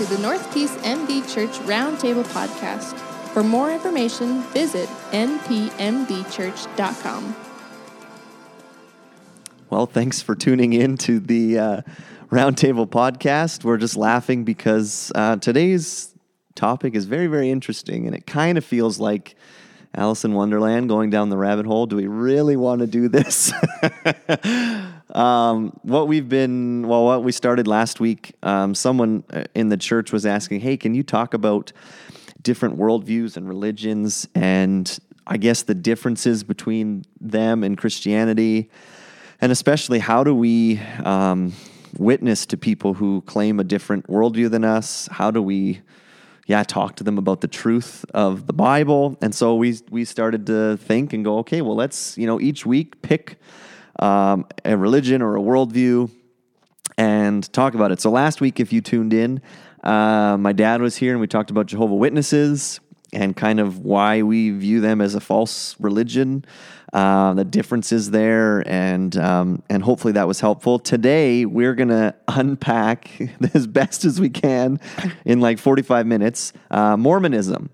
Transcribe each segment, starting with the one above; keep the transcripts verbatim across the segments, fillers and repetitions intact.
the North Peace M D Church Roundtable Podcast. For more information, visit n p m d church dot com. Well, thanks for tuning in to the uh, Roundtable Podcast. We're just laughing because uh, today's topic is very, very interesting, and it kind of feels like Alice in Wonderland going down the rabbit hole. Do we really want to do this? um, what we've been, well, what we started last week, um, someone in the church was asking, hey, can you talk about different worldviews and religions and I guess the differences between them and Christianity? And especially, how do we um, witness to people who claim a different worldview than us? How do we, yeah, talk to them about the truth of the Bible? And so we we started to think and go, okay, well, let's, you know, each week pick um, a religion or a worldview and talk about it. So last week, if you tuned in, uh, my dad was here and we talked about Jehovah's Witnesses and kind of why we view them as a false religion. Uh, the differences there, and um, and hopefully that was helpful. Today, we're going to unpack as best as we can in like forty-five minutes, uh, Mormonism.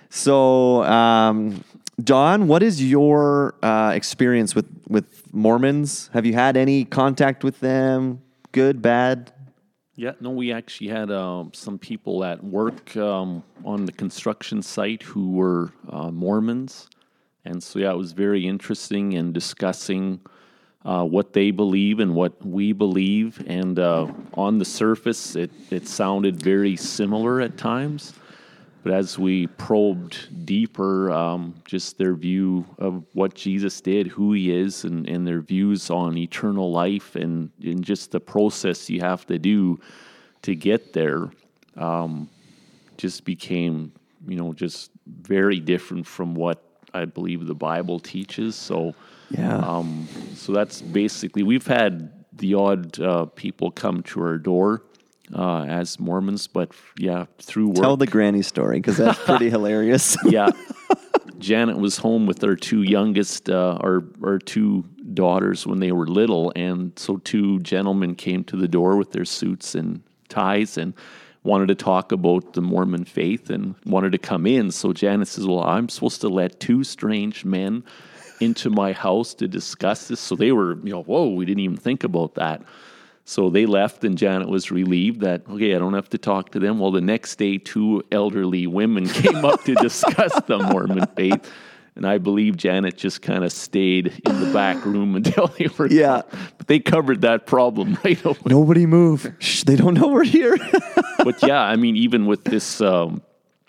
So, um, Don, what is your uh, experience with, with Mormons? Have you had any contact with them? Good, bad? Yeah, no, we actually had um, some people at work um, on the construction site who were uh, Mormons. And so, yeah, it was very interesting in discussing uh, what they believe and what we believe. And uh, on the surface, it, it sounded very similar at times. But as we probed deeper, um, just their view of what Jesus did, who he is, and, and their views on eternal life and, and just the process you have to do to get there, um, just became, you know, just very different from what I believe the Bible teaches. So, yeah. Um, so that's basically, we've had the odd uh, people come to our door uh, as Mormons, but yeah, through work. Tell the granny story, because that's pretty hilarious. Yeah. Janet was home with our two youngest, uh, our, our two daughters when they were little, and so two gentlemen came to the door with their suits and ties and wanted to talk about the Mormon faith and wanted to come in. So Janet says, well, I'm supposed to let two strange men into my house to discuss this. So they were, you know, whoa, we didn't even think about that. So they left, and Janet was relieved that, okay, I don't have to talk to them. Well, the next day, two elderly women came up to discuss the Mormon faith. And I believe Janet just kind of stayed in the back room until they were yeah. done. But they covered that problem right away. Nobody move. Shh, they don't know we're here. But yeah, I mean, even with this um,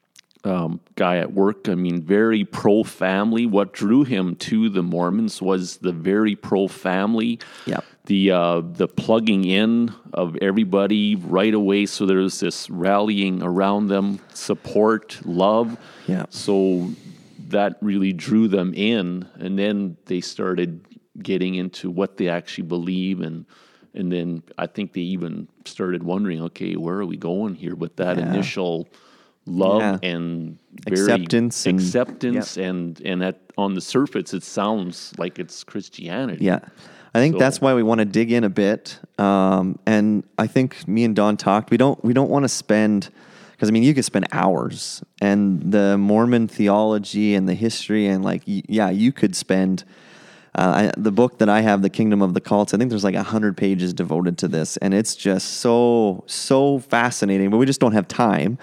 um, guy at work, I mean, very pro-family. What drew him to the Mormons was the very pro-family. Yep. The uh, the plugging in of everybody right away. So there was this rallying around them, support, love. Yeah. So that really drew them in, and then they started getting into what they actually believe, and and then I think they even started wondering, okay, where are we going here with that yeah. initial love yeah. and very acceptance, acceptance, and, and and at on the surface it sounds like it's Christianity. Yeah, I think so. That's why we want to dig in a bit, um, and I think me and Don talked. We don't we don't want to spend. Because, I mean, you could spend hours, and the Mormon theology and the history, and, like, y- yeah, you could spend, uh, I, the book that I have, The Kingdom of the Cults, I think there's like one hundred pages devoted to this, and it's just so, so fascinating, but we just don't have time.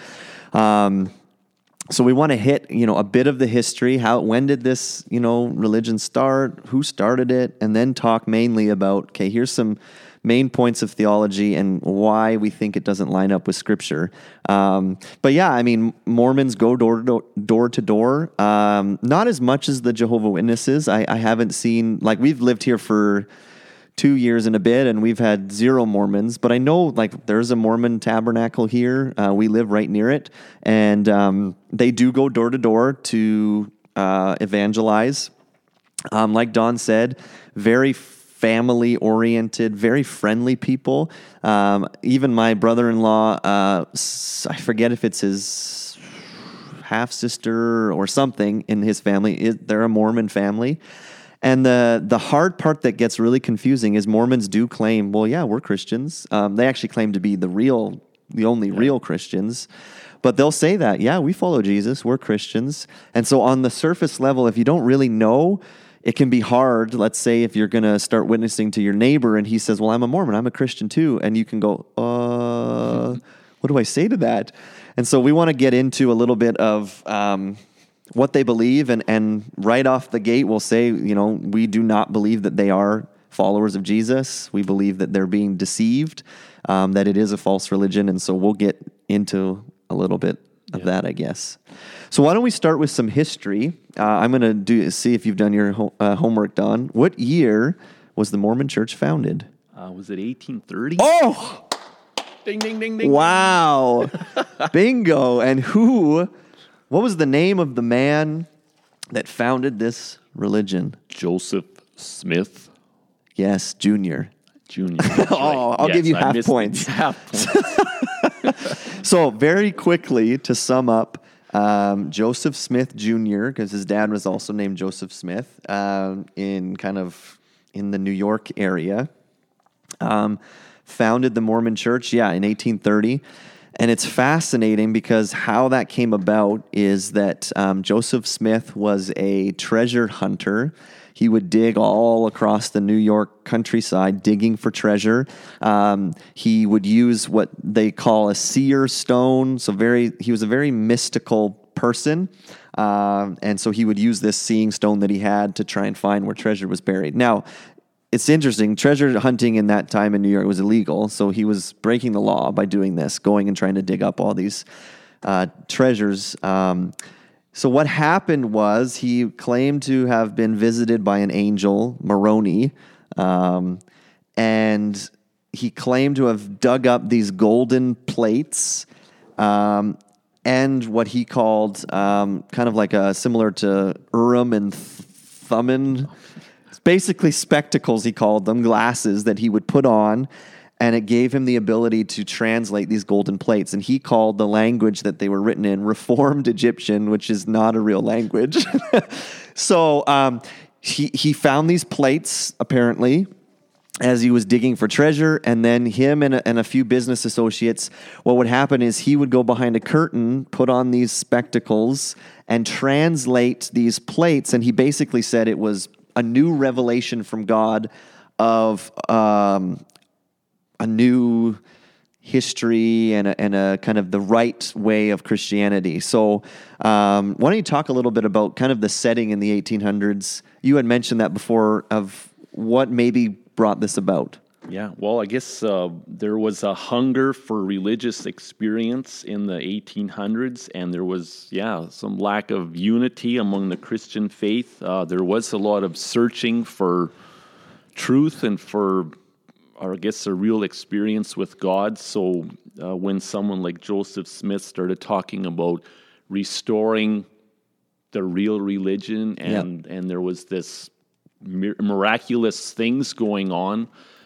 Um, so we want to hit, you know, a bit of the history, how, when did this, you know, religion start, who started it, and then talk mainly about, okay, here's some main points of theology and why we think it doesn't line up with Scripture. Um, but yeah, I mean, Mormons go door to door, door, to door. Um, not as much as the Jehovah's Witnesses. I, I haven't seen, like, we've lived here for two years and a bit, and we've had zero Mormons. But I know, like, there's a Mormon tabernacle here. Uh, we live right near it. And um, they do go door to door to uh, evangelize. Um, like Don said, very family-oriented, very friendly people. Um, even my brother-in-law, uh, I forget if it's his half-sister or something in his family. They're a Mormon family. And the the hard part that gets really confusing is Mormons do claim, well, yeah, we're Christians. Um, they actually claim to be the real the only yeah. real Christians. But they'll say that, yeah, we follow Jesus, we're Christians. And so on the surface level, if you don't really know, it can be hard. Let's say if you're going to start witnessing to your neighbor and he says, well, I'm a Mormon, I'm a Christian too. And you can go, uh, what do I say to that? And so we want to get into a little bit of um, what they believe. And, and right off the gate, we'll say, you know, we do not believe that they are followers of Jesus. We believe that they're being deceived, um, that it is a false religion. And so we'll get into a little bit of yeah. that, I guess. So why don't we start with some history? Uh, I'm going to do see if you've done your ho- uh, homework, Don. What year was the Mormon Church founded? Uh, was it eighteen thirty? Oh! Ding, ding, ding, ding. Wow. Bingo. And who, what was the name of the man that founded this religion? Joseph Smith. Yes, Junior. Junior. Oh, I'll yes, give you I half points. Half points. So very quickly, to sum up, um, Joseph Smith Junior, because his dad was also named Joseph Smith, um, in kind of in the New York area, um, founded the Mormon Church, yeah, in eighteen thirty. And it's fascinating because how that came about is that um, Joseph Smith was a treasure hunter. He would dig all across the New York countryside, digging for treasure. Um, he would use what they call a seer stone. So very, he was a very mystical person. Uh, and so he would use this seeing stone that he had to try and find where treasure was buried. Now, it's interesting. Treasure hunting in that time in New York was illegal. So he was breaking the law by doing this, going and trying to dig up all these uh, treasures. Um So what happened was he claimed to have been visited by an angel, Moroni, um, and he claimed to have dug up these golden plates um, and what he called um, kind of like a similar to Urim and Thummim. It's basically spectacles, he called them, glasses that he would put on. And it gave him the ability to translate these golden plates. And he called the language that they were written in Reformed Egyptian, which is not a real language. so um, he, he found these plates, apparently, as he was digging for treasure. And then him and a, and a few business associates, what would happen is he would go behind a curtain, put on these spectacles, and translate these plates. And he basically said it was a new revelation from God of... Um, a new history and a, and a kind of the right way of Christianity. So um, why don't you talk a little bit about kind of the setting in the eighteen hundreds? You had mentioned that before, of what maybe brought this about. Yeah, well, I guess uh, there was a hunger for religious experience in the eighteen hundreds, and there was, yeah, some lack of unity among the Christian faith. Uh, there was a lot of searching for truth and for, or I guess, a real experience with God. So uh, when someone like Joseph Smith started talking about restoring the real religion, and, yep. and there was this mir- miraculous things going on,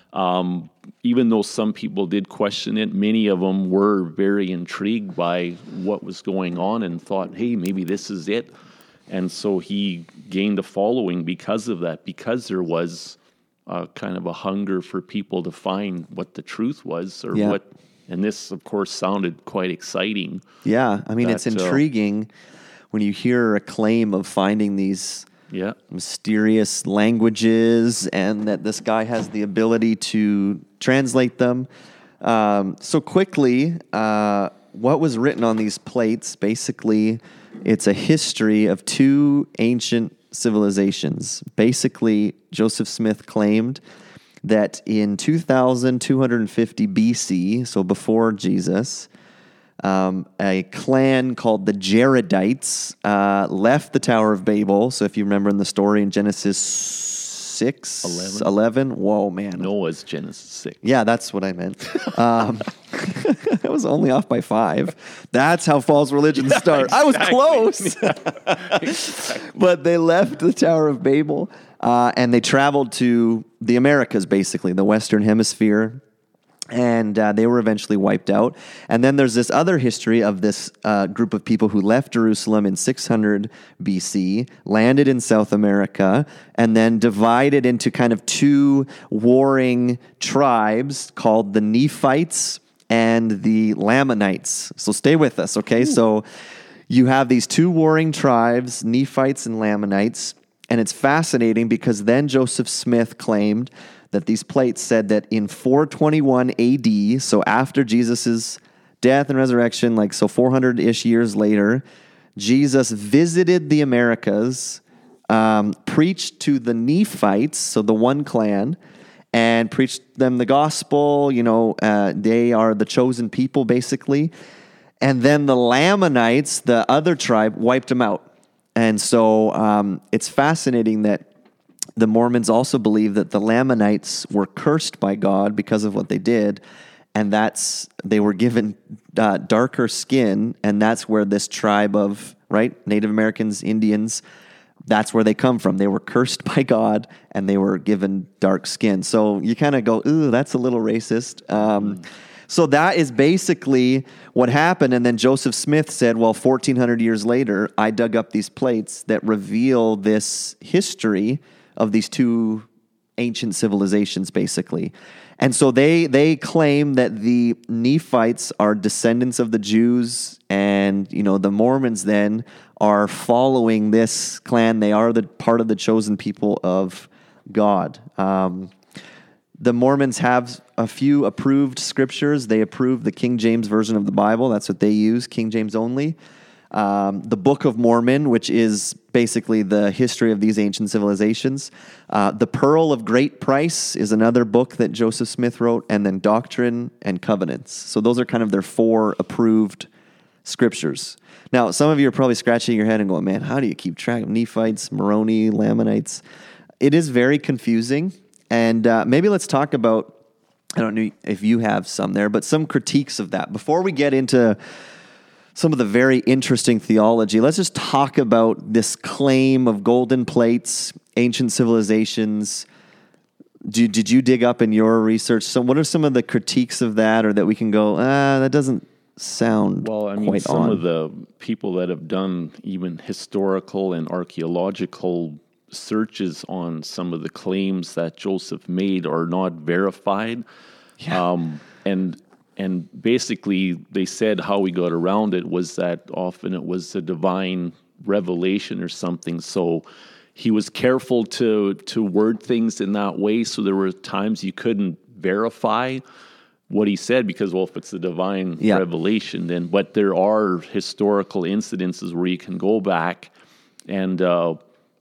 um, even though some people did question it, many of them were very intrigued by what was going on and thought, hey, maybe this is it. And so he gained a following because of that, because there was Uh, kind of a hunger for people to find what the truth was, or yeah. what, and this, of course, sounded quite exciting. Yeah, I mean, that, it's intriguing uh, when you hear a claim of finding these yeah. mysterious languages, and that this guy has the ability to translate them. Um, so quickly, uh, what was written on these plates, basically, it's a history of two ancient civilizations. Basically, Joseph Smith claimed that in two thousand two hundred fifty B C, so before Jesus, um, a clan called the Jaredites uh, left the Tower of Babel. So if you remember in the story in Genesis six, eleven. eleven, whoa, man. Noah's Genesis six. Yeah, that's what I meant. Um, I was only off by five. That's how false religions yeah, start. Exactly. I was close. exactly. But they left the Tower of Babel, uh, and they traveled to the Americas, basically, the Western Hemisphere. And uh, they were eventually wiped out. And then there's this other history of this uh, group of people who left Jerusalem in six hundred B C, landed in South America, and then divided into kind of two warring tribes called the Nephites and the Lamanites. So stay with us, okay? Ooh. So you have these two warring tribes, Nephites and Lamanites, and it's fascinating because then Joseph Smith claimed that these plates said that in four twenty-one A D, so after Jesus' death and resurrection, like so four hundred-ish years later, Jesus visited the Americas, um, preached to the Nephites, so the one clan, and preached them the gospel. You know, uh, they are the chosen people, basically. And then the Lamanites, the other tribe, wiped them out. And so um, it's fascinating that the Mormons also believe that the Lamanites were cursed by God because of what they did, and that's they were given uh, darker skin, and that's where this tribe of, right, Native Americans, Indians, that's where they come from. They were cursed by God, and they were given dark skin. So you kind of go, ooh, that's a little racist. Um, mm. So that is basically what happened. And then Joseph Smith said, well, fourteen hundred years later, I dug up these plates that reveal this history of these two ancient civilizations, basically. And so they they claim that the Nephites are descendants of the Jews, and you know the Mormons then are following this clan. They are the part of the chosen people of God. Um, the Mormons have a few approved scriptures. They approve the King James Version of the Bible. That's what they use, King James only. Um, the Book of Mormon, which is basically the history of these ancient civilizations. Uh, the Pearl of Great Price is another book that Joseph Smith wrote, and then Doctrine and Covenants. So those are kind of their four approved scriptures. Now, some of you are probably scratching your head and going, man, how do you keep track of Nephites, Moroni, Lamanites? It is very confusing, and uh, maybe let's talk about, I don't know if you have some there, but some critiques of that. Before we get into some of the very interesting theology, let's just talk about this claim of golden plates, ancient civilizations. Did, did you dig up in your research? So what are some of the critiques of that, or that we can go, ah, that doesn't sound well, I mean, quite some on. of the people that have done even historical and archaeological searches on some of the claims that Joseph made are not verified. Yeah. Um, and And basically, they said how we got around it was that often it was a divine revelation or something. So he was careful to to word things in that way. So there were times you couldn't verify what he said because, well, if it's a divine yeah. revelation, then. But there are historical incidences where you can go back and uh,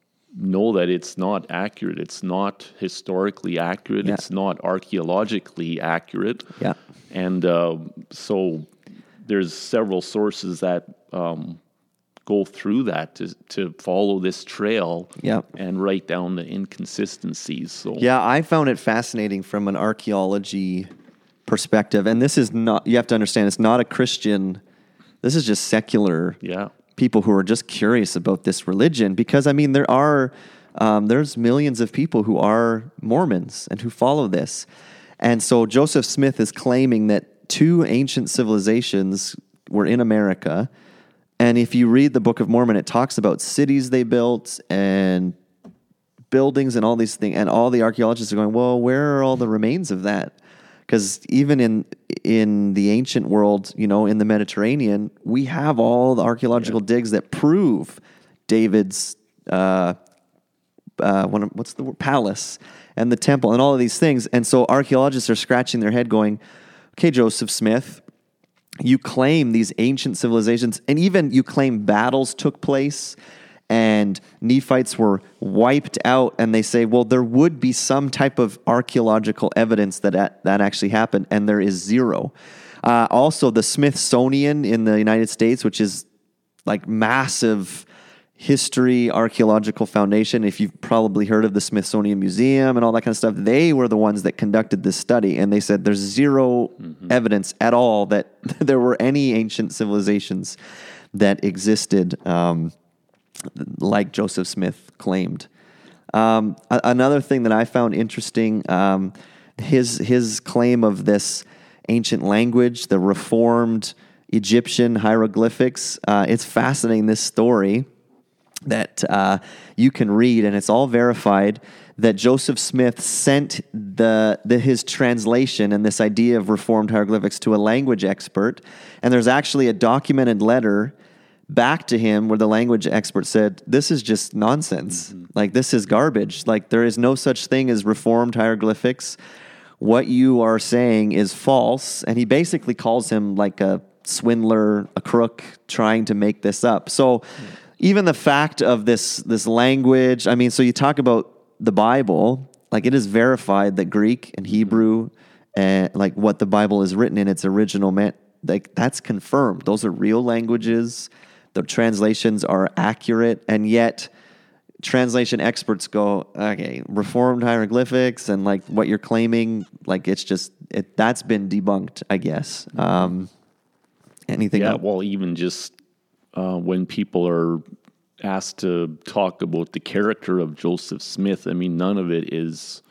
know that it's not accurate. It's not historically accurate. Yeah. It's not archaeologically accurate. Yeah. And uh, so there's several sources that um, go through that to to follow this trail yeah. and write down the inconsistencies. So yeah, I found it fascinating from an archaeology perspective. And this is not, you have to understand, it's not a Christian, this is just secular yeah. people who are just curious about this religion. Because, I mean, there are, um, there's millions of people who are Mormons and who follow this. And so Joseph Smith is claiming that two ancient civilizations were in America. And if you read the Book of Mormon, it talks about cities they built and buildings and all these things. And all the archaeologists are going, well, where are all the remains of that? Because even in in the ancient world, you know, in the Mediterranean, we have all the archaeological yeah. digs that prove David's, uh, uh, one of, what's the word? Palace and the temple and all of these things. And so archaeologists are scratching their head going, okay, Joseph Smith, you claim these ancient civilizations, and even you claim battles took place and Nephites were wiped out, and they say, well, there would be some type of archaeological evidence that that actually happened, and there is zero. Uh, also, the Smithsonian in the United States, which is like massive history archaeological foundation, if you've probably heard of the Smithsonian Museum and all that kind of stuff, they were the ones that conducted this study, and they said there's zero mm-hmm. evidence at all that there were any ancient civilizations that existed um, like Joseph Smith claimed. Um, a- another thing that I found interesting, um, his his claim of this ancient language, the reformed Egyptian hieroglyphics. Uh, it's fascinating, this story that uh, you can read, and it's all verified, that Joseph Smith sent the, the his translation and this idea of Reformed hieroglyphics to a language expert. And there's actually a documented letter back to him where the language expert said, this is just nonsense. Mm-hmm. Like, this is garbage. Like, there is no such thing as Reformed hieroglyphics. What you are saying is false. And he basically calls him like a swindler, a crook, trying to make this up. So mm-hmm. even the fact of this, this language, I mean, so you talk about the Bible, like, it is verified that Greek and Hebrew and like what the Bible is written in its original, man, like, that's confirmed. Those are real languages. The translations are accurate, and yet translation experts go, okay, Reformed hieroglyphics and like what you're claiming, like, it's just, it, that's been debunked, I guess. Um, anything Yeah, else? well, even just uh, when people are asked to talk about the character of Joseph Smith, I mean, none of it is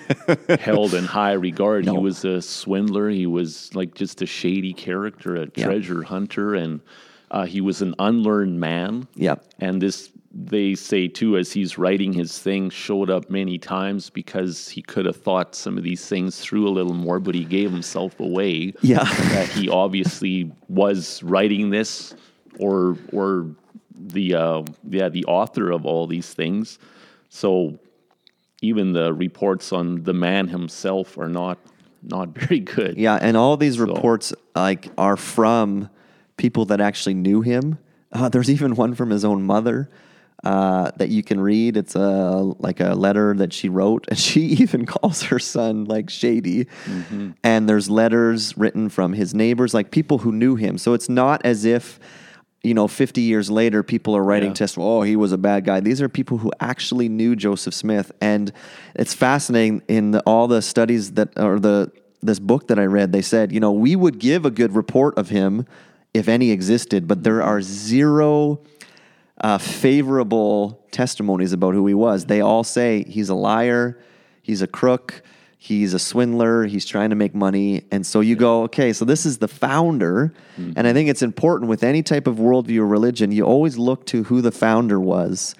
held in high regard. No. He was a swindler. He was like just a shady character, a yeah. treasure hunter, and uh, he was an unlearned man. Yeah. And this, they say too, as he's writing his thing, showed up many times because he could have thought some of these things through a little more, but he gave himself away. Yeah. That he obviously was writing this, or or the uh, yeah the author of all these things. So even the reports on the man himself are not not very good. Yeah, and all these so. reports like are from people that actually knew him. Uh, there's even one from his own mother uh, that you can read. It's a like a letter that she wrote, and she even calls her son like shady. Mm-hmm. And there's letters written from his neighbors, like people who knew him. So it's not as if, you know, fifty years later, people are writing yeah. testimony, oh, he was a bad guy. These are people who actually knew Joseph Smith. And it's fascinating in the, all the studies that, or the this book that I read, they said, you know, we would give a good report of him if any existed, but there are zero uh, favorable testimonies about who he was. They all say he's a liar, he's a crook, he's a swindler, he's trying to make money. And so you go, okay, so this is the founder. Mm-hmm. And I think it's important with any type of worldview or religion, you always look to who the founder was.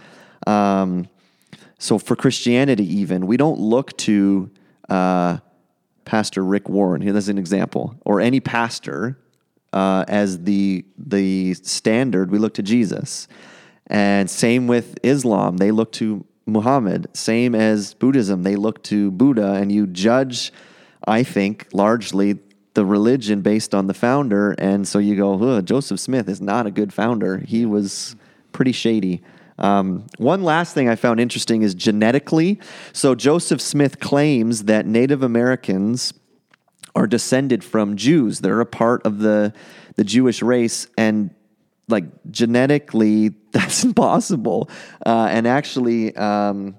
Um, so for Christianity even, we don't look to uh, Pastor Rick Warren, here as an example, or any pastor uh, as the the standard. We look to Jesus. And same with Islam, they look to Muhammad. Same as Buddhism, they look to Buddha, and you judge, I think, largely the religion based on the founder. And so you go, Joseph Smith is not a good founder. He was pretty shady. Um, one last thing I found interesting is genetically. So Joseph Smith claims that Native Americans are descended from Jews. They're a part of the the Jewish race, and like genetically, that's impossible. Uh, and actually, um,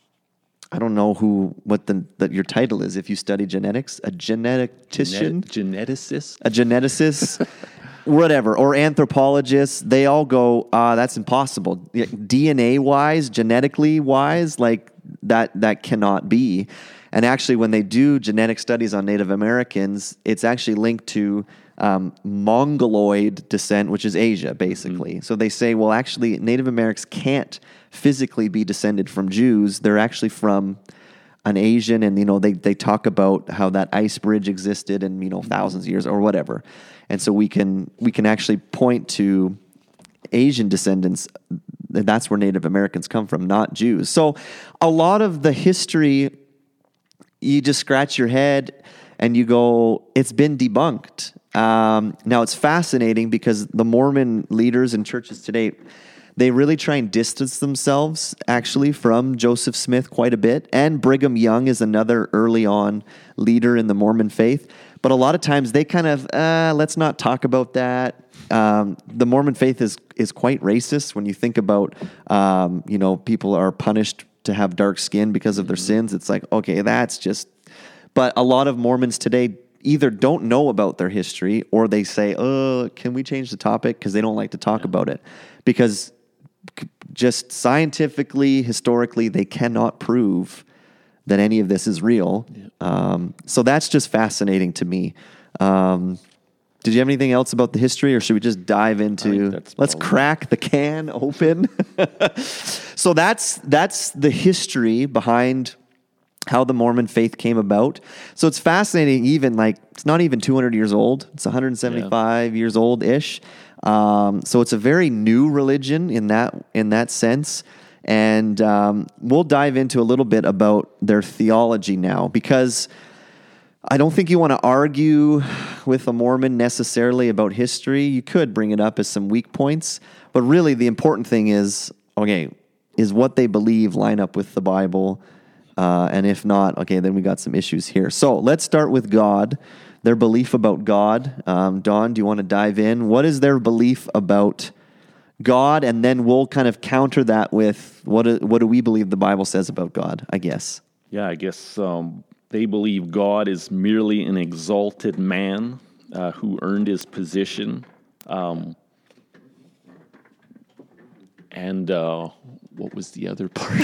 I don't know who what the that your title is if you study genetics. A geneticician, Genet- geneticist, a geneticist, whatever, or anthropologists. They all go, ah, that's impossible. D N A wise, genetically wise, like that that cannot be. And actually, when they do genetic studies on Native Americans, it's actually linked to um, Mongoloid descent, which is Asia, basically. Mm-hmm. So they say, well, actually, Native Americans can't physically be descended from Jews. They're actually from an Asian, and, you know, they, they talk about how that ice bridge existed in, you know, thousands of years or whatever. And so we can we can actually point to Asian descendants. That's where Native Americans come from, not Jews. So a lot of the history, you just scratch your head and you go, it's been debunked. Um, now, it's fascinating because the Mormon leaders and churches today, they really try and distance themselves, actually, from Joseph Smith quite a bit. And Brigham Young is another early on leader in the Mormon faith. But a lot of times they kind of, uh, let's not talk about that. Um, the Mormon faith is is quite racist when you think about, um, you know, people are punished to have dark skin because of their sins. It's like, okay, that's just... But a lot of Mormons today either don't know about their history, or they say, oh, can we change the topic? Because they don't like to talk yeah. about it. Because just scientifically, historically, they cannot prove that any of this is real. Yeah. Um, so that's just fascinating to me. Um, did you have anything else about the history, or should we just dive into, let's crack the can open? So that's that's the history behind how the Mormon faith came about. So it's fascinating, even like, it's not even two hundred years old. It's one hundred seventy-five yeah. years old-ish. Um, so it's a very new religion in that, in that sense. And um, we'll dive into a little bit about their theology now, because I don't think you want to argue with a Mormon necessarily about history. You could bring it up as some weak points, but really the important thing is, okay, is what they believe line up with the Bible? Uh, and if not, okay, then we got some issues here. So let's start with God, their belief about God. Um, Don, do you want to dive in? What is their belief about God? And then we'll kind of counter that with what do, what do we believe the Bible says about God, I guess. Yeah, I guess um, they believe God is merely an exalted man uh, who earned his position. Um, and uh, what was the other part?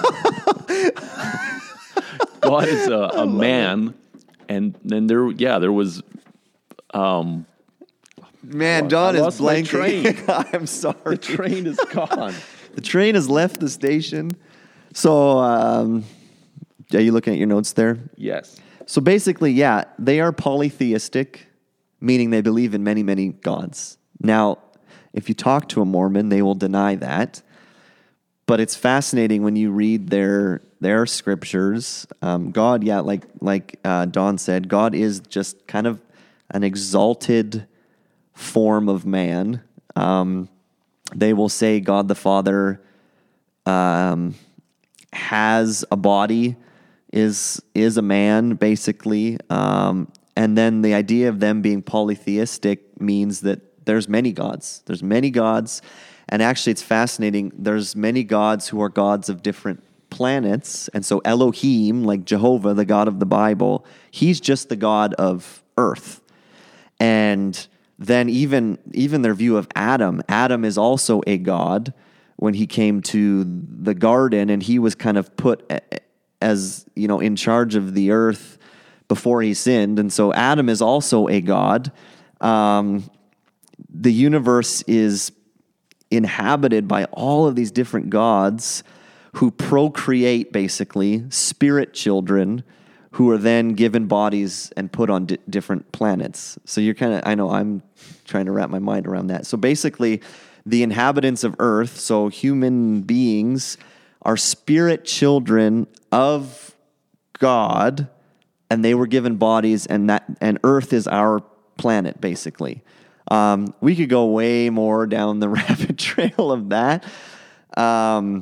God is a, a man, and then there, yeah, there was. Um, Man, Don I is lost my blanking. train. I'm sorry. The train is gone. The train has left the station. So, um, are you looking at your notes there? Yes. So basically, yeah, they are polytheistic, meaning they believe in many, many gods. Now, if you talk to a Mormon, they will deny that. But it's fascinating when you read their their scriptures. Um, God, yeah, like like uh, Don said, God is just kind of an exalted form of man. Um, they will say God the Father um, has a body, is is a man, basically. Um, and then the idea of them being polytheistic means that there's many gods. There's many gods. And actually, it's fascinating. There's many gods who are gods of different planets. And so Elohim, like Jehovah, the God of the Bible, he's just the God of earth. And then even, even their view of Adam, Adam is also a god when he came to the garden, and he was kind of put as, you know, in charge of the earth before he sinned. And so Adam is also a god. Um, the universe is inhabited by all of these different gods who procreate, basically, spirit children who are then given bodies and put on di- different planets. So you're kind of, I know I'm trying to wrap my mind around that. So basically, the inhabitants of Earth, so human beings, are spirit children of God, and they were given bodies, and that and Earth is our planet, basically. Um, we could go way more down the rabbit trail of that. Um,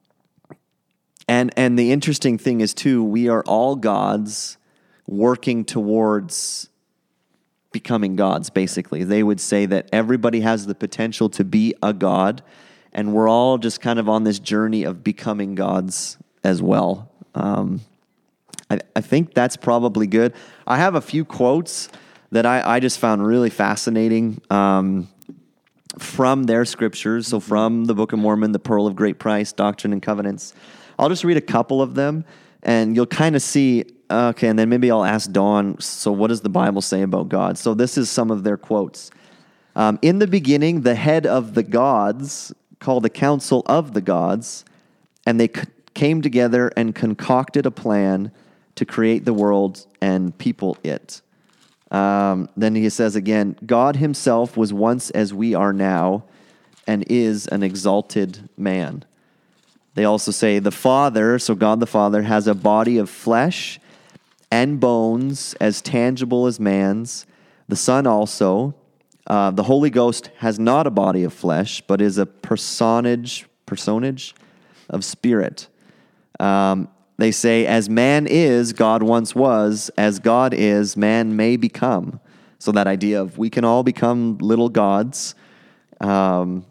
and and the interesting thing is, too, we are all gods working towards becoming gods, basically. They would say that everybody has the potential to be a god, and we're all just kind of on this journey of becoming gods as well. Um, I, I think that's probably good. I have a few quotes that I, I just found really fascinating um, from their scriptures. So from the Book of Mormon, the Pearl of Great Price, Doctrine and Covenants. I'll just read a couple of them, and you'll kind of see, okay, and then maybe I'll ask Dawn, so what does the Bible say about God? So this is some of their quotes. Um, in the beginning, the head of the gods called the council of the gods, and they c- came together and concocted a plan to create the world and people it. Um, then he says again, God himself was once as we are now and is an exalted man. They also say the Father, so God the Father, has a body of flesh and bones as tangible as man's. The Son also. Uh, the Holy Ghost has not a body of flesh, but is a personage, personage of spirit. Um, They say, as man is, God once was. As God is, man may become. So that idea of we can all become little gods. Um,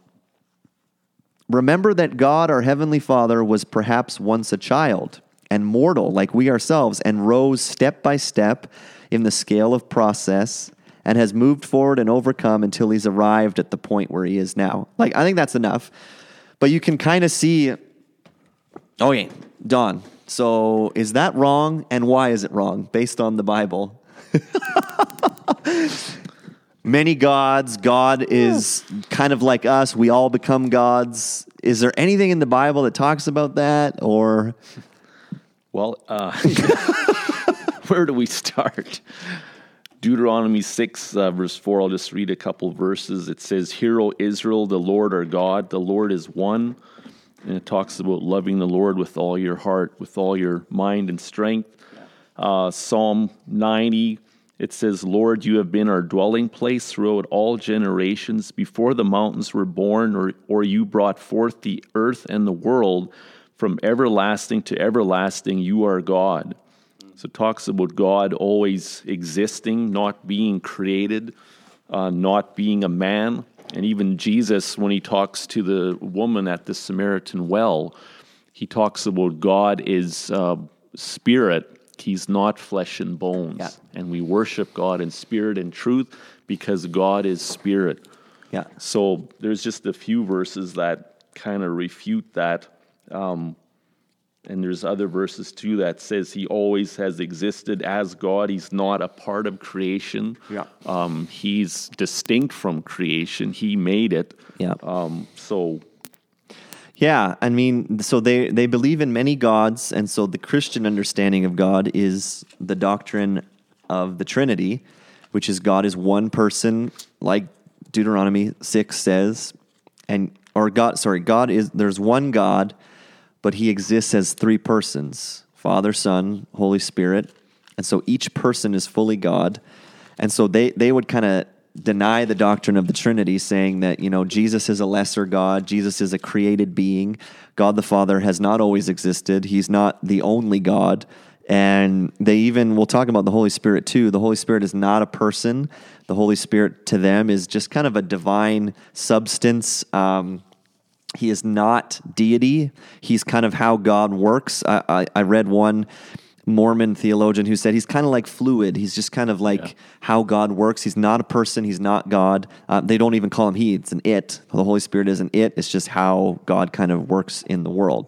remember that God, our Heavenly Father, was perhaps once a child and mortal like we ourselves, and rose step by step in the scale of process and has moved forward and overcome until he's arrived at the point where he is now. Like, I think that's enough. But you can kind of see, okay, Don, so is that wrong, and why is it wrong, based on the Bible? Many gods, God is kind of like us, we all become gods. Is there anything in the Bible that talks about that, or? Well, uh, where do we start? Deuteronomy six, uh, verse four, I'll just read a couple verses. It says, "Hear, O Israel, the Lord our God, the Lord is one." And it talks about loving the Lord with all your heart, with all your mind and strength. Uh, Psalm ninety, it says, "Lord, you have been our dwelling place throughout all generations. Before the mountains were born, or, or you brought forth the earth and the world, from everlasting to everlasting, you are God." So it talks about God always existing, not being created, uh, not being a man. And even Jesus, when he talks to the woman at the Samaritan well, he talks about God is uh, spirit. He's not flesh and bones. Yeah. And we worship God in spirit and truth because God is spirit. Yeah. So there's just a few verses that kind of refute that. Um, and there's other verses too that says he always has existed as God. He's not a part of creation. Yeah. Um, he's distinct from creation. He made it. Yeah. Um, so Yeah, I mean, so they, they believe in many gods, and so the Christian understanding of God is the doctrine of the Trinity, which is God is one person, like Deuteronomy six says, and or God, sorry, God is there's one God, but he exists as three persons, Father, Son, Holy Spirit, and so each person is fully God, and so they they would kind of deny the doctrine of the Trinity, saying that, you know, Jesus is a lesser God, Jesus is a created being, God the Father has not always existed, he's not the only God, and they even, we'll talk about the Holy Spirit too, the Holy Spirit is not a person, the Holy Spirit to them is just kind of a divine substance. um, He is not deity. He's kind of how God works. I, I, I read one Mormon theologian who said he's kind of like fluid. He's just kind of like yeah. how God works. He's not a person. He's not God. Uh, they don't even call him he. It's an it. The Holy Spirit is an it. It's just how God kind of works in the world.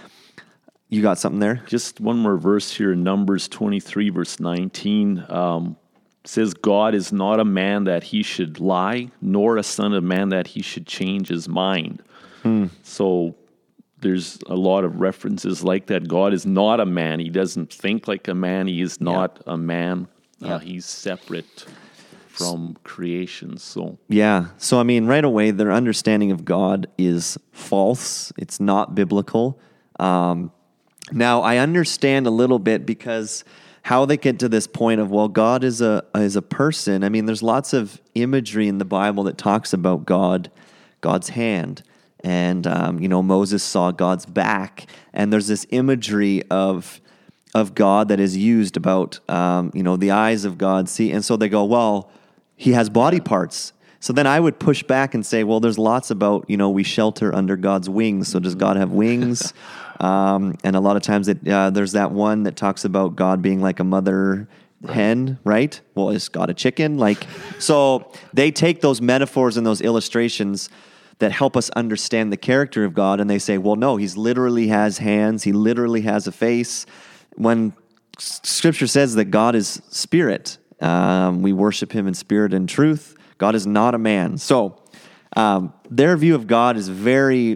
You got something there? Just one more verse here in Numbers twenty-three, verse nineteen. Um, says, "God is not a man that he should lie, nor a son of man that he should change his mind." Hmm. So there's a lot of references like that. God is not a man. He doesn't think like a man. He is not yeah. a man. Yeah. Uh, he's separate from creation. So yeah. So I mean, right away, their understanding of God is false. It's not biblical. Um, now, I understand a little bit because how they get to this point of, well, God is a is a person. I mean, there's lots of imagery in the Bible that talks about God, God's hand. And, um, you know, Moses saw God's back, and there's this imagery of of God that is used about, um, you know, the eyes of God see. And so they go, well, he has body parts. So then I would push back and say, well, there's lots about, you know, we shelter under God's wings. So does God have wings? um, and a lot of times it, uh, there's that one that talks about God being like a mother hen, right? Well, is God a chicken? Like, so they take those metaphors and those illustrations that help us understand the character of God, and they say, well, no, he's literally has hands, he literally has a face. When Scripture says that God is spirit, um, we worship him in spirit and truth. God is not a man. So um, their view of God is very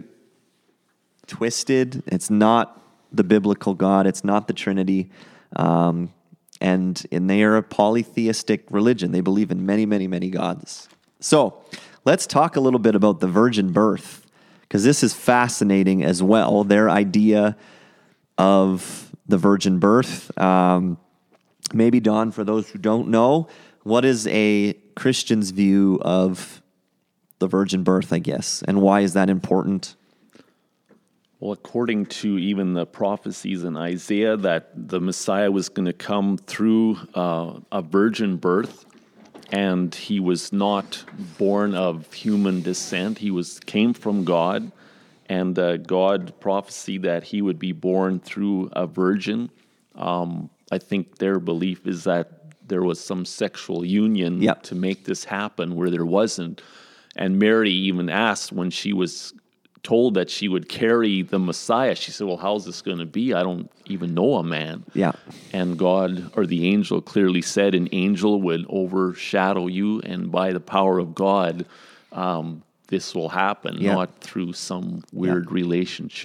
twisted. It's not the biblical God. It's not the Trinity. Um, and, and they are a polytheistic religion. They believe in many, many, many gods. So let's talk a little bit about the virgin birth, because this is fascinating as well, their idea of the virgin birth. Um, maybe, Don, for those who don't know, what is a Christian's view of the virgin birth, I guess, and why is that important? Well, according to even the prophecies in Isaiah, that the Messiah was going to come through uh, a virgin birth, and he was not born of human descent. He was came from God, and uh, God prophesied that he would be born through a virgin. Um, I think their belief is that there was some sexual union yep. to make this happen where there wasn't. And Mary even asked when she was told that she would carry the Messiah, she said, well, how's this going to be? I don't even know a man. Yeah. And God, or the angel, clearly said an angel would overshadow you, and by the power of God, um, this will happen, yeah. not through some weird yeah. relationship.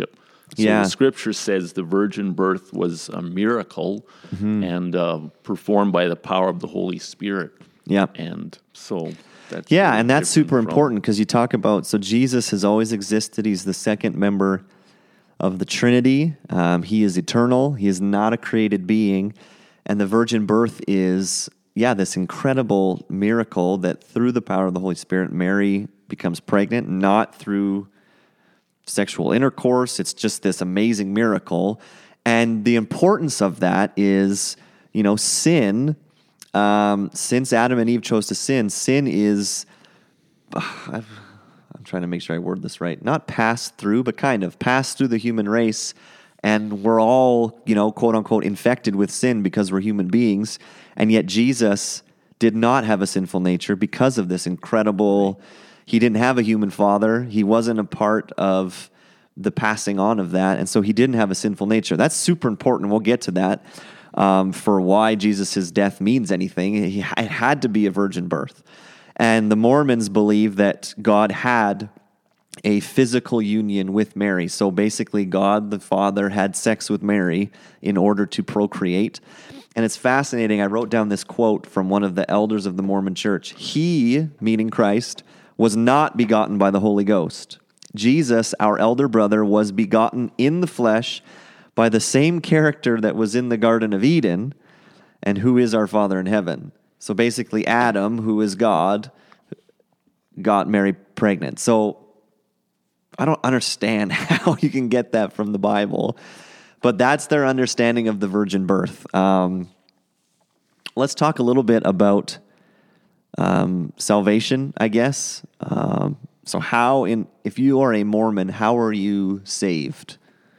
So Yeah. the scripture says the virgin birth was a miracle and uh, performed by the power of the Holy Spirit. Yeah. And so that's Yeah, really and that's different super from- important because you talk about, so Jesus has always existed. He's the second member of the Trinity. Um, he is eternal. He is not a created being. And the virgin birth is, yeah, this incredible miracle that through the power of the Holy Spirit, Mary becomes pregnant, not through sexual intercourse. It's just this amazing miracle. And the importance of that is, you know, sin. Um, since Adam and Eve chose to sin, sin is, uh, I've, I'm trying to make sure I word this right, not passed through, but kind of passed through the human race. And we're all, you know, quote unquote, infected with sin because we're human beings. And yet Jesus did not have a sinful nature because of this incredible, he didn't have a human father. He wasn't a part of the passing on of that. And so he didn't have a sinful nature. That's super important. We'll get to that. Um, for why Jesus' death means anything. He, it had to be a virgin birth. And the Mormons believe that God had a physical union with Mary. So basically, God the Father had sex with Mary in order to procreate. And it's fascinating. I wrote down this quote from one of the elders of the Mormon Church. He, meaning Christ, was not begotten by the Holy Ghost. Jesus, our elder brother, was begotten in the flesh by the same character that was in the Garden of Eden, and who is our Father in heaven. So basically, Adam, who is God, got Mary pregnant. So I don't understand how you can get that from the Bible, but that's their understanding of the virgin birth. Um, let's talk a little bit about um, salvation, I guess. Um, so how, in if you are a Mormon, how are you saved?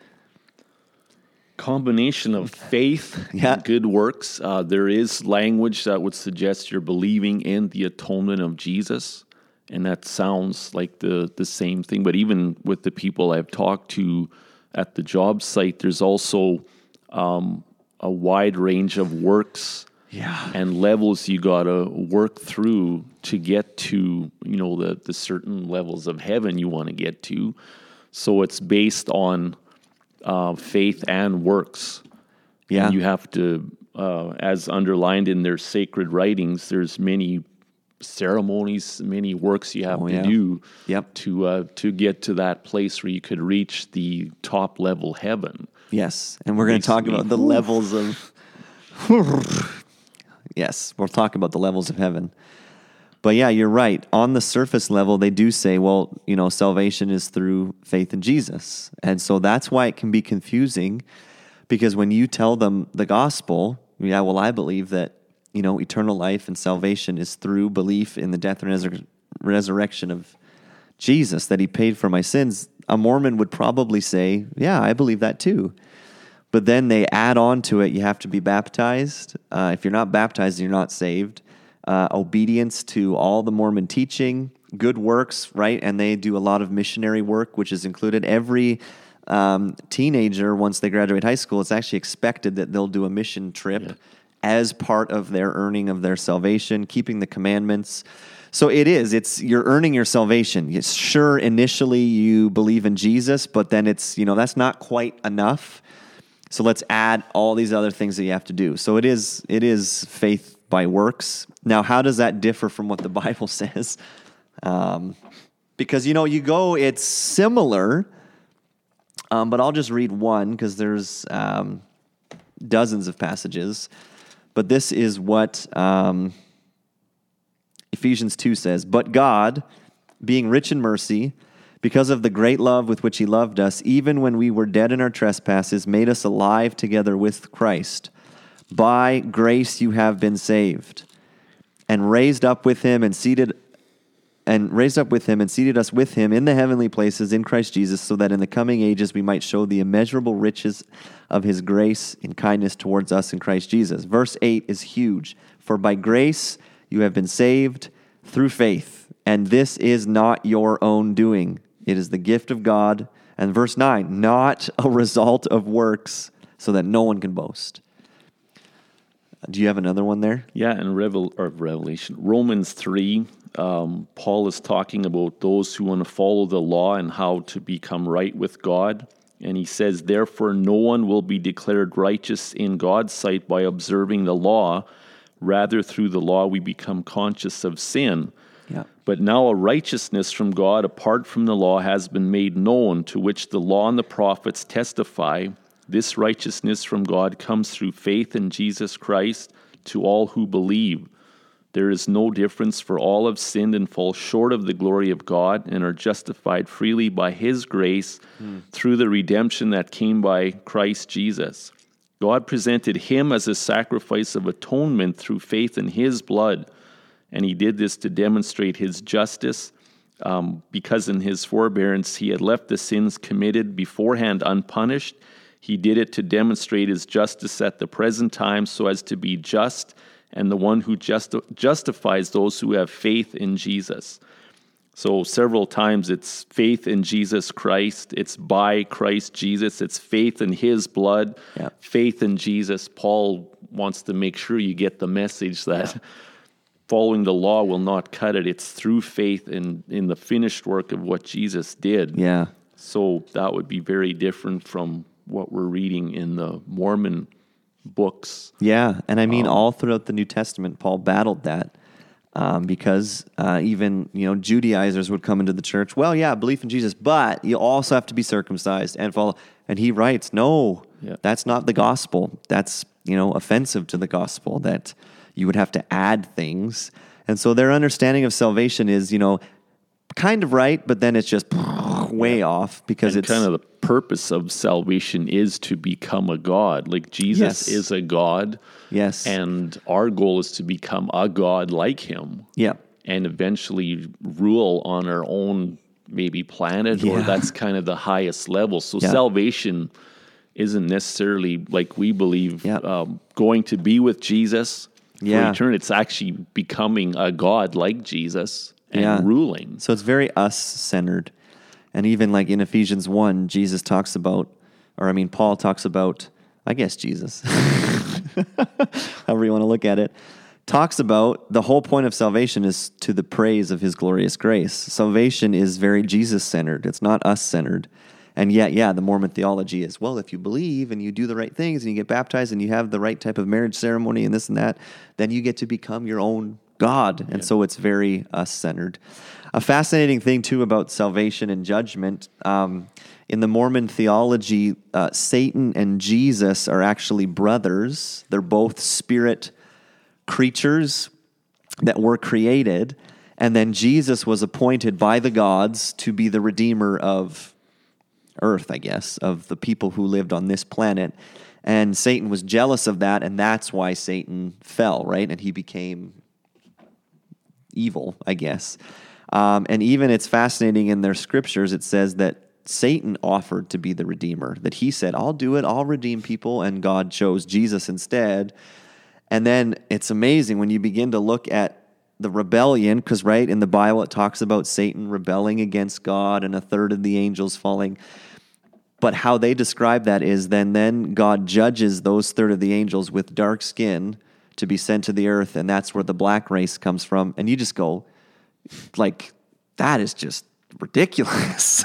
Combination of faith Yeah. and good works. Uh, there is language that would suggest you're believing in the atonement of Jesus, and that sounds like the, the same thing. But even with the people I've talked to at the job site, there's also um, a wide range of works Yeah. and levels you got to work through to get to, you know, the, the certain levels of heaven you want to get to. So it's based on Uh, faith and works. Yeah. And you have to, uh, as underlined in their sacred writings, there's many ceremonies, many works you have Oh, to yeah. do Yep. to uh, to get to that place where you could reach the top level heaven. Yes, and we're going to talk Basically. about the levels of. Yes, we'll talk about the levels of heaven. But yeah, you're right. On the surface level, they do say, well, you know, salvation is through faith in Jesus. And so that's why it can be confusing, because when you tell them the gospel, yeah, well, I believe that, you know, eternal life and salvation is through belief in the death and resur- resurrection of Jesus, that he paid for my sins. A Mormon would probably say, yeah, I believe that too. But then they add on to it, you have to be baptized. Uh, if you're not baptized, you're not saved. Uh, obedience to all the Mormon teaching, good works, right? And they do a lot of missionary work, which is included. Every um, teenager, once they graduate high school, it's actually expected that they'll do a mission trip Yeah. as part of their earning of their salvation, keeping the commandments. So it is, it's, you're earning your salvation. It's sure, initially you believe in Jesus, but then it's, you know, that's not quite enough. So let's add all these other things that you have to do. So it is, it is faith by works. Now, how does that differ from what the Bible says? Um, because, you know, you go, it's similar, um, but I'll just read one because there's um, dozens of passages. But this is what um, Ephesians two says. But God, being rich in mercy, because of the great love with which he loved us, even when we were dead in our trespasses, made us alive together with Christ. By grace you have been saved, and raised up with him and seated and raised up with him and seated us with him in the heavenly places in Christ Jesus, so that in the coming ages we might show the immeasurable riches of his grace and kindness towards us in Christ Jesus. Verse eight is huge. For by grace you have been saved through faith, and this is not your own doing. It is the gift of God. And verse nine, not a result of works, so that no one can boast. Do you have another one there? Yeah, in Revel or Revelation, Romans three, um, Paul is talking about those who want to follow the law and how to become right with God. And he says, therefore, no one will be declared righteous in God's sight by observing the law. Rather, through the law, we become conscious of sin. Yeah. But now a righteousness from God apart from the law has been made known, to which the law and the prophets testify. This righteousness from God comes through faith in Jesus Christ to all who believe. There is no difference, for all have sinned and fall short of the glory of God and are justified freely by his grace mm. through the redemption that came by Christ Jesus. God presented him as a sacrifice of atonement through faith in his blood, and he did this to demonstrate his justice, um, because in his forbearance he had left the sins committed beforehand unpunished. He did it to demonstrate his justice at the present time, so as to be just and the one who justi- justifies those who have faith in Jesus. So several times it's faith in Jesus Christ, it's by Christ Jesus, it's faith in his blood, yeah. faith in Jesus. Paul wants to make sure you get the message that yeah. following the law will not cut it. It's through faith in, in the finished work of what Jesus did. Yeah. So that would be very different from what we're reading in the Mormon books. Yeah, and I mean, um, all throughout the New Testament, Paul battled that um, because uh, even, you know, Judaizers would come into the church. Well, yeah, belief in Jesus, but you also have to be circumcised and follow. And he writes, no, yeah. that's not the gospel. That's, you know, offensive to the gospel, that you would have to add things. And so their understanding of salvation is, you know, kind of right, but then it's just way yeah. off, because and it's kind of the purpose of salvation is to become a God. Like Jesus yes. is a God. Yes. And our goal is to become a God like him. Yeah. And eventually rule on our own maybe planet, yeah. or that's kind of the highest level. So yeah. salvation isn't necessarily, like we believe, yeah. um, going to be with Jesus for yeah. eternity. It's actually becoming a God like Jesus and yeah. ruling. So it's very us-centered. And even like in Ephesians one, Jesus talks about, or I mean, Paul talks about, I guess Jesus, however you want to look at it, talks about the whole point of salvation is to the praise of his glorious grace. Salvation is very Jesus-centered. It's not us-centered. And yet, yeah, the Mormon theology is, well, if you believe and you do the right things and you get baptized and you have the right type of marriage ceremony and this and that, then you get to become your own God. And yeah. so it's very us-centered. A fascinating thing, too, about salvation and judgment, um, in the Mormon theology, uh, Satan and Jesus are actually brothers. They're both spirit creatures that were created, and then Jesus was appointed by the gods to be the redeemer of earth, I guess, of the people who lived on this planet. And Satan was jealous of that, and that's why Satan fell, right? And he became evil, I guess. Um, and even it's fascinating in their scriptures, it says that Satan offered to be the redeemer, that he said, I'll do it, I'll redeem people, and God chose Jesus instead. And then it's amazing when you begin to look at the rebellion, because right in the Bible it talks about Satan rebelling against God and a third of the angels falling. But how they describe that is then, then God judges those third of the angels with dark skin to be sent to the earth, and that's where the black race comes from. And you just go, like, that is just ridiculous.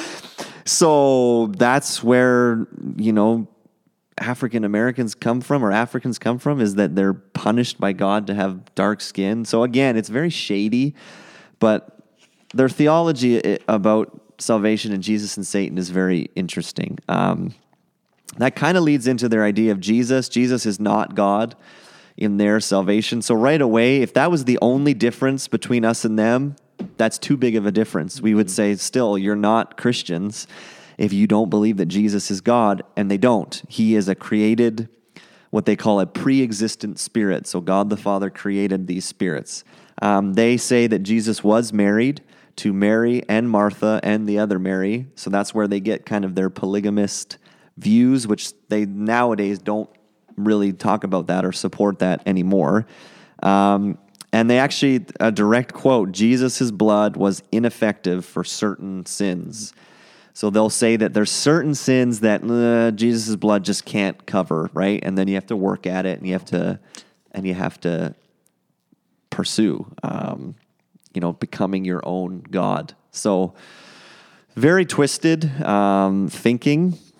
So that's where, you know, African Americans come from, or Africans come from, is that they're punished by God to have dark skin. So again, it's very shady, but their theology about salvation and Jesus and Satan is very interesting. Um, that kind of leads into their idea of Jesus. Jesus is not God in their salvation. So right away, if that was the only difference between us and them, that's too big of a difference. We would say, still, you're not Christians if you don't believe that Jesus is God, and they don't. He is a created, what they call a pre-existent spirit. So God the Father created these spirits. Um, they say that Jesus was married to Mary and Martha and the other Mary. So that's where they get kind of their polygamist views, which they nowadays don't really talk about that or support that anymore. Um, and they actually, a direct quote, Jesus' blood was ineffective for certain sins. So they'll say that there's certain sins that uh, Jesus' blood just can't cover, right? And then you have to work at it, and you have to, and you have to pursue, um, you know, becoming your own God. So very twisted um, thinking.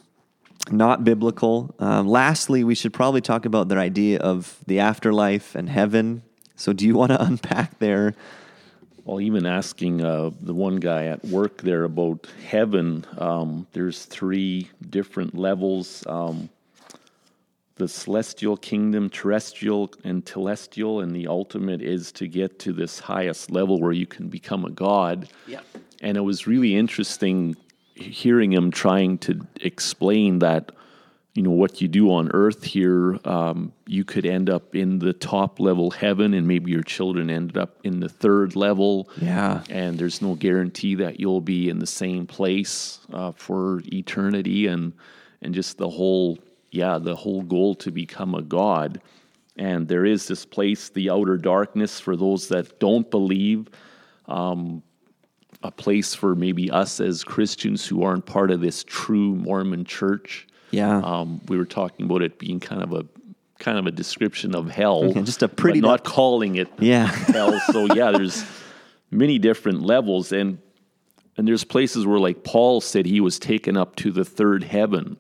not biblical. Um, lastly, we should probably talk about their idea of the afterlife and heaven. So do you want to unpack there? Well, even asking uh, the one guy at work there about heaven, um, there's three different levels. Um, the celestial kingdom, terrestrial and telestial, and the ultimate is to get to this highest level where you can become a god. Yeah. And it was really interesting hearing him trying to explain that, you know, what you do on earth here, um, you could end up in the top level heaven, and maybe your children ended up in the third level. Yeah. And there's no guarantee that you'll be in the same place uh, for eternity, and and just the whole, yeah, the whole goal to become a god. And there is this place, the outer darkness, for those that don't believe, um, a place for maybe us as Christians who aren't part of this true Mormon church. Yeah. Um, we were talking about it being kind of a kind of a description of hell, yeah, just a pretty but not calling it yeah. hell. So yeah, there's many different levels, and and there's places where, like Paul said, he was taken up to the third heaven,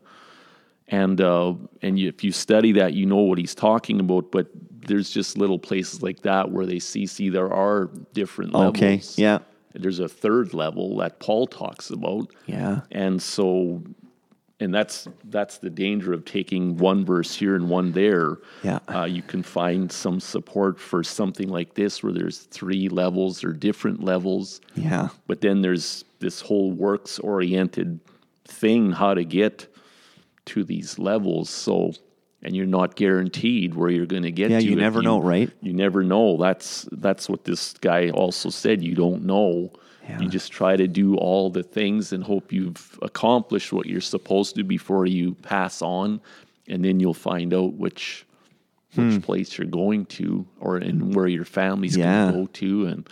and uh, and you, if you study that, you know what he's talking about. But there's just little places like that where they see see there are different levels. Okay. Yeah. There's a third level that Paul talks about. Yeah. And so. And that's that's the danger of taking one verse here and one there. Yeah. Uh, you can find some support for something like this where there's three levels or different levels. Yeah. But then there's this whole works-oriented thing, how to get to these levels. So, and you're not guaranteed where you're going to get Yeah, to. you If never know, right? You never know. That's that's what this guy also said. You don't know. Yeah. You just try to do all the things and hope you've accomplished what you're supposed to before you pass on, and then you'll find out which which Hmm. place you're going to, or and where your family's Yeah. going to go to. And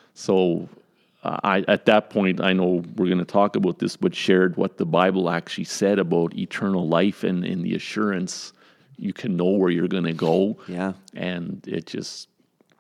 so, uh, I at that point, I know we're going to talk about this, but shared what the Bible actually said about eternal life and, and the assurance you can know where you're going to go. Yeah. And it just,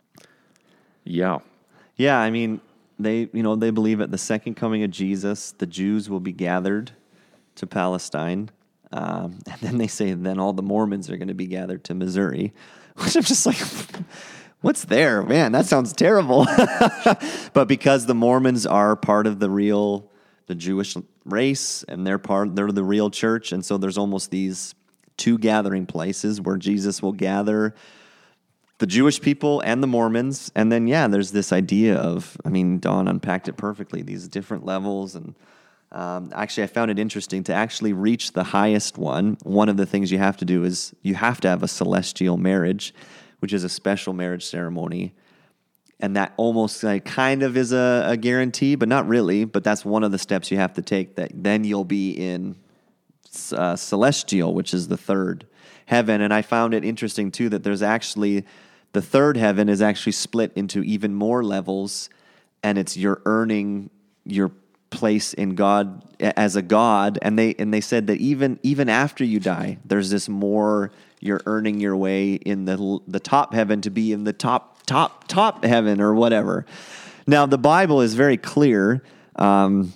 yeah. Yeah, I mean, they, you know, they believe at the second coming of Jesus, the Jews will be gathered to Palestine. Um, and then they say, then all the Mormons are going to be gathered to Missouri, which I'm just like, what's there? Man, that sounds terrible. But because the Mormons are part of the real, the Jewish race, and they're part, they're the real church. And so there's almost these two gathering places where Jesus will gather the Jewish people and the Mormons. And then, yeah, there's this idea of, I mean, Don unpacked it perfectly, these different levels. And um, actually, I found it interesting to actually reach the highest one. One of the things you have to do is you have to have a celestial marriage, which is a special marriage ceremony. And that almost like kind of is a, a guarantee, but not really. But that's one of the steps you have to take, that then you'll be in uh, celestial, which is the third heaven. And I found it interesting, too, that there's actually... the third heaven is actually split into even more levels, and it's you're earning your place in God as a God. And they and they said that even even after you die, there's this more, you're earning your way in the the top heaven to be in the top top top heaven or whatever. Now the Bible is very clear. Um,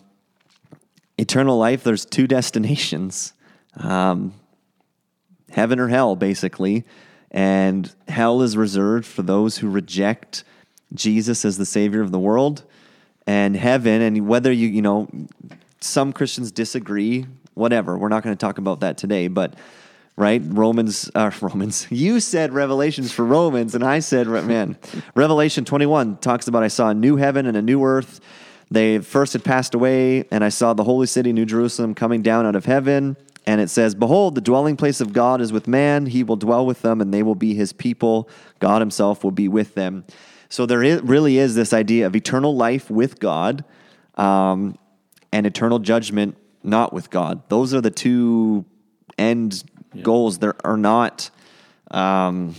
eternal life, there's two destinations, um, heaven or hell, basically. And hell is reserved for those who reject Jesus as the Savior of the world. And heaven, and whether you, you know, some Christians disagree, whatever. We're not going to talk about that today, but, right, Romans, uh, Romans, you said Revelations for Romans, and I said, man, Revelation twenty-one talks about, I saw a new heaven and a new earth. They first had passed away, and I saw the holy city, New Jerusalem, coming down out of heaven. And it says, behold, the dwelling place of God is with man. He will dwell with them, and they will be his people. God himself will be with them. So there is, really is this idea of eternal life with God, um, and eternal judgment not with God. Those are the two end yeah. goals. There are not um,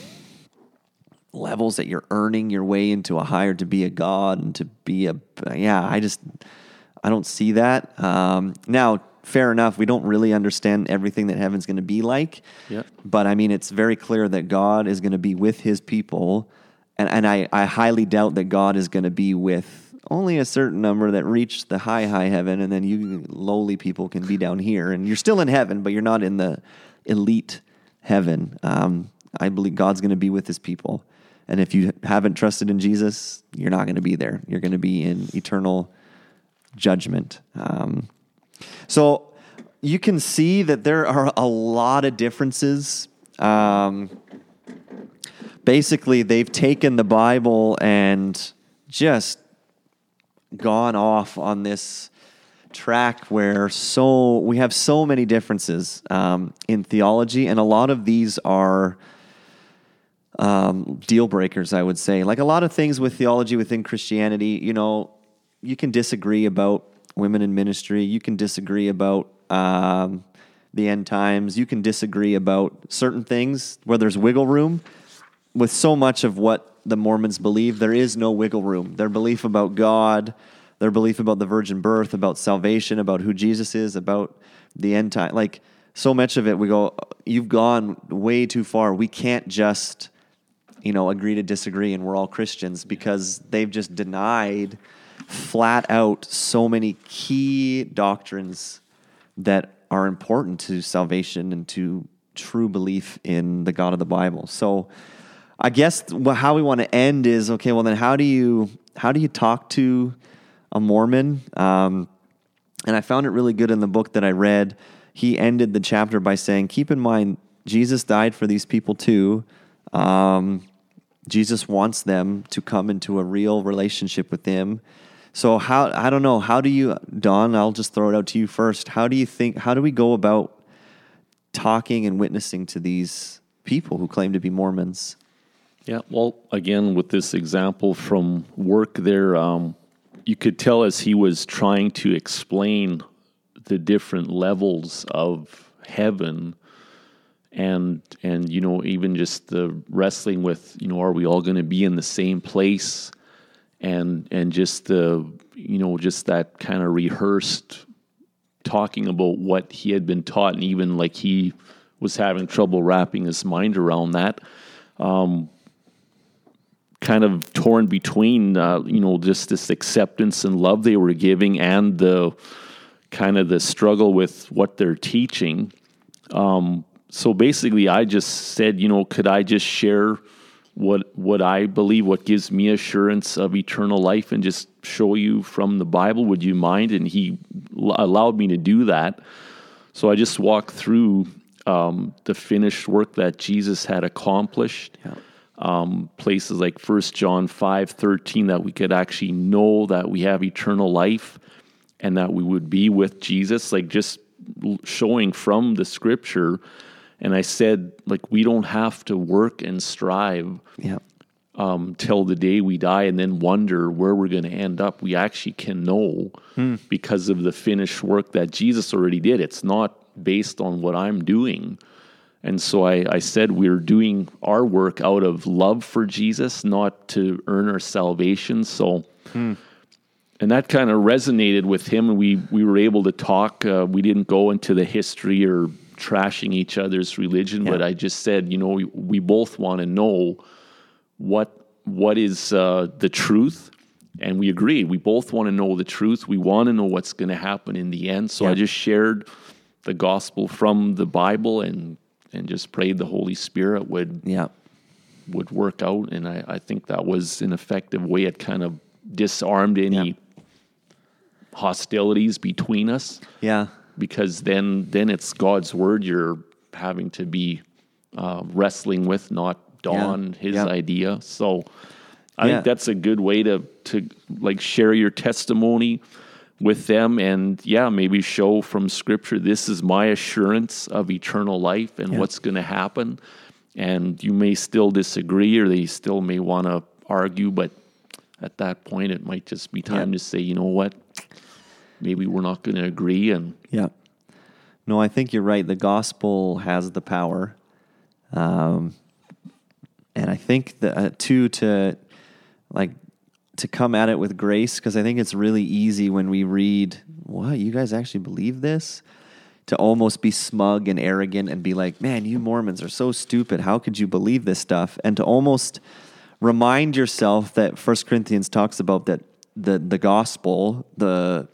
levels that you're earning your way into a higher, to be a God and to be a, yeah, I just, I don't see that. Um, now, fair enough, we don't really understand everything that heaven's going to be like. Yeah. But I mean, it's very clear that God is going to be with his people. And, and I, I highly doubt that God is going to be with only a certain number that reach the high, high heaven, and then you lowly people can be down here, and you're still in heaven, but you're not in the elite heaven. Um, I believe God's going to be with his people. And if you haven't trusted in Jesus, you're not going to be there. You're going to be in eternal judgment. Um, so you can see that there are a lot of differences. Um, basically, they've taken the Bible and just gone off on this track where so we have so many differences um, in theology, and a lot of these are um, deal breakers, I would say. Like a lot of things with theology within Christianity, you know, you can disagree about women in ministry. You can disagree about um, the end times. You can disagree about certain things where there's wiggle room. With so much of what the Mormons believe, there is no wiggle room. Their belief about God, their belief about the virgin birth, about salvation, about who Jesus is, about the end time. Like so much of it, we go, you've gone way too far. We can't just, you know, agree to disagree and we're all Christians, because they've just denied flat out so many key doctrines that are important to salvation and to true belief in the God of the Bible. So I guess how we want to end is, okay, well then how do you how do you talk to a Mormon? Um, and I found it really good in the book that I read. He ended the chapter by saying, keep in mind, Jesus died for these people too. Um, Jesus wants them to come into a real relationship with him. So how, I don't know, how do you, Don, I'll just throw it out to you first. How do you think, how do we go about talking and witnessing to these people who claim to be Mormons? Yeah, well, again, with this example from work there, um, you could tell as he was trying to explain the different levels of heaven and, and you know, even just the wrestling with, you know, are we all going to be in the same place? And and just the, you know, just that kind of rehearsed talking about what he had been taught, and even like he was having trouble wrapping his mind around that. Um, kind of torn between, uh, you know, just this acceptance and love they were giving and the kind of the struggle with what they're teaching. Um, so basically I just said, you know, could I just share what what I believe, what gives me assurance of eternal life, and just show you from the Bible? Would you mind? And he l- allowed me to do that. So I just walked through um, the finished work that Jesus had accomplished. Yeah. Um, places like First John five thirteen, that we could actually know that we have eternal life and that we would be with Jesus, like just showing from the scripture. And I said, like, we don't have to work and strive yeah. um, till the day we die and then wonder where we're going to end up. We actually can know mm. because of the finished work that Jesus already did. It's not based on what I'm doing. And so I, I said we're doing our work out of love for Jesus, not to earn our salvation. So, mm. and that kind of resonated with him, and we, we were able to talk. Uh, we didn't go into the history or trashing each other's religion, yeah. but I just said, you know, we, we both want to know what what is uh, the truth, and we agreed. We both want to know the truth. We want to know what's going to happen in the end. So yeah. I just shared the gospel from the Bible and and just prayed the Holy Spirit would yeah. would work out. And I, I think that was an effective way. It kind of disarmed any yeah. hostilities between us. Yeah. Because then then it's God's word you're having to be uh, wrestling with, not Don, yeah. his yeah. idea. So I yeah. think that's a good way to, to like share your testimony with them, and yeah, maybe show from Scripture, this is my assurance of eternal life and yeah. what's going to happen. And you may still disagree, or they still may want to argue, but at that point, it might just be time yeah. to say, you know what, maybe we're not going to agree. And yeah, no, I think you're right. The gospel has the power, um, and I think that uh, too to like. to come at it with grace, because I think it's really easy when we read, what, you guys actually believe this? To almost be smug and arrogant and be like, man, you Mormons are so stupid. How could you believe this stuff? And to almost remind yourself that First Corinthians talks about that the the gospel, the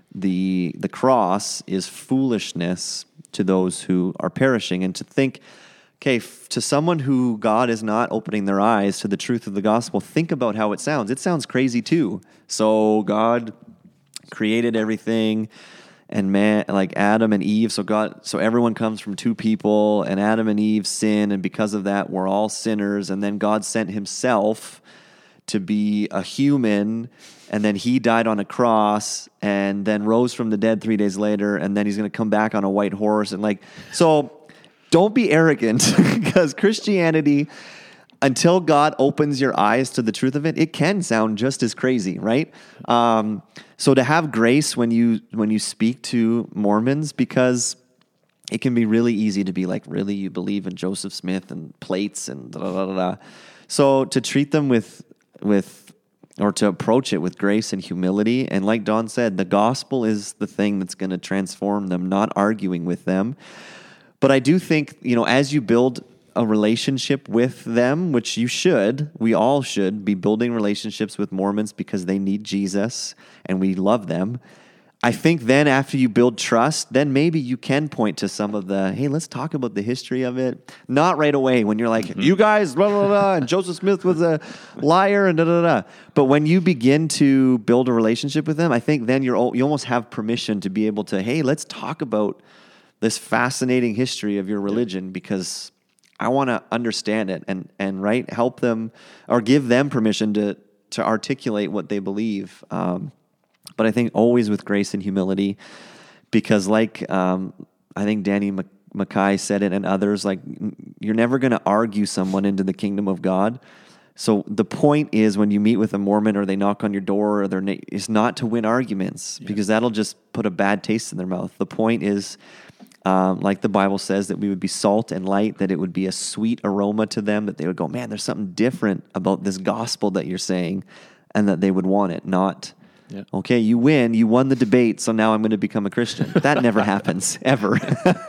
the the cross is foolishness to those who are perishing. And to think, okay, f- to someone who God is not opening their eyes to the truth of the gospel, think about how it sounds. It sounds crazy too. So God created everything, and man, like Adam and Eve. So God, so everyone comes from two people, and Adam and Eve sin, and because of that, we're all sinners. And then God sent Himself to be a human, and then He died on a cross, and then rose from the dead three days later, and then He's going to come back on a white horse, and like so. Don't be arrogant, because Christianity, until God opens your eyes to the truth of it, it can sound just as crazy, right? Um, so to have grace when you when you speak to Mormons, because it can be really easy to be like, really, you believe in Joseph Smith and plates and da da da da. So to treat them with with or to approach it with grace and humility, and like Don said, the gospel is the thing that's going to transform them, not arguing with them. But I do think, you know, as you build a relationship with them, which you should, we all should be building relationships with Mormons because they need Jesus and we love them. I think then after you build trust, then maybe you can point to some of the, hey, let's talk about the history of it. Not right away when you're like, mm-hmm. you guys, blah, blah, blah, and Joseph Smith was a liar and da, da, da. But when you begin to build a relationship with them, I think then you're you almost have permission to be able to, hey, let's talk about this fascinating history of your religion, because I want to understand it and, and right, help them or give them permission to, to articulate what they believe. Um, but I think always with grace and humility, because like um, I think Danny Mackay said it and others, like you're never going to argue someone into the kingdom of God. So the point is when you meet with a Mormon or they knock on your door, or they're na- is not to win arguments, yes. because that'll just put a bad taste in their mouth. The point is, Um, like the Bible says, that we would be salt and light, that it would be a sweet aroma to them, that they would go, man, there's something different about this gospel that you're saying, and that they would want it, not, yeah. okay, you win, you won the debate, so now I'm going to become a Christian. That never happens, ever.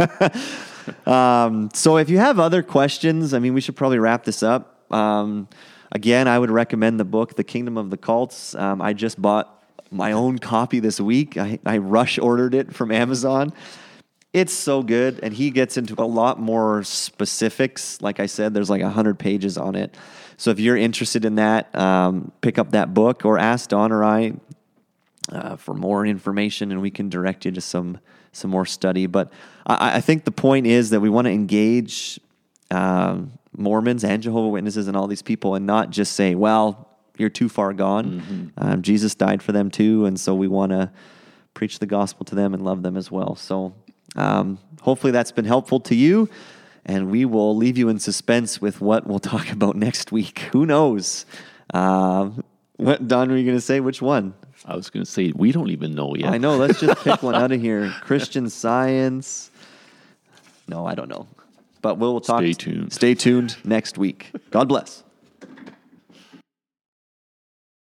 um, so if you have other questions, I mean, we should probably wrap this up. Um, again, I would recommend the book, The Kingdom of the Cults. Um, I just bought my own copy this week. I, I rush ordered it from Amazon. It's so good, and he gets into a lot more specifics. Like I said, there's like one hundred pages on it. So if you're interested in that, um, pick up that book or ask Don or I uh, for more information, and we can direct you to some some more study. But I, I think the point is that we want to engage um, Mormons and Jehovah's Witnesses and all these people, and not just say, well, you're too far gone. Mm-hmm. Um, Jesus died for them too, and so we want to preach the gospel to them and love them as well. So Um, hopefully that's been helpful to you, and we will leave you in suspense with what we'll talk about next week. Who knows? Uh, what, Don, were you going to say? Which one? I was going to say, we don't even know yet. I know. Let's just pick one out of here. Christian Science. No, I don't know. But we'll talk. Stay tuned. Stay tuned next week. God bless.